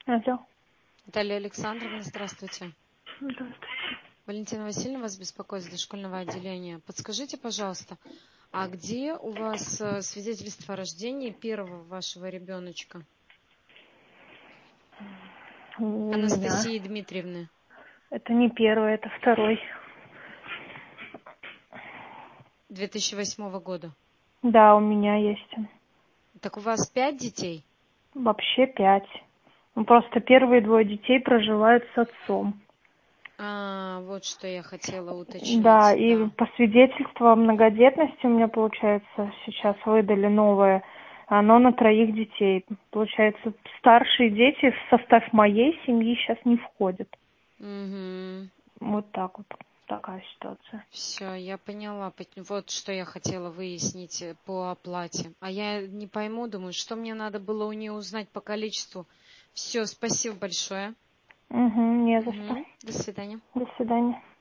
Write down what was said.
Алло. Наталья Александровна, здравствуйте. Здравствуйте. Валентина Васильевна вас беспокоит с дошкольного отделения. Подскажите, пожалуйста, а где у вас свидетельство о рождении первого вашего ребеночка? У меня. Анастасии Дмитриевны. Это не первый, это второй. 2008 года. Да, у меня есть он. Так у вас 5 детей? Вообще 5. Ну, просто первые 2 детей проживают с отцом. Вот что я хотела Да, уточнить, и да. по свидетельству о многодетности у меня, получается, сейчас выдали новое. Оно на 3 детей. Получается, старшие дети в состав моей семьи сейчас не входят. Угу. Вот так вот. Такая ситуация. Все, я поняла. Вот что я хотела выяснить по оплате. А я не пойму, думаю, что мне надо было у нее узнать по количеству. Все, спасибо большое. Угу, не за что. До свидания. До свидания.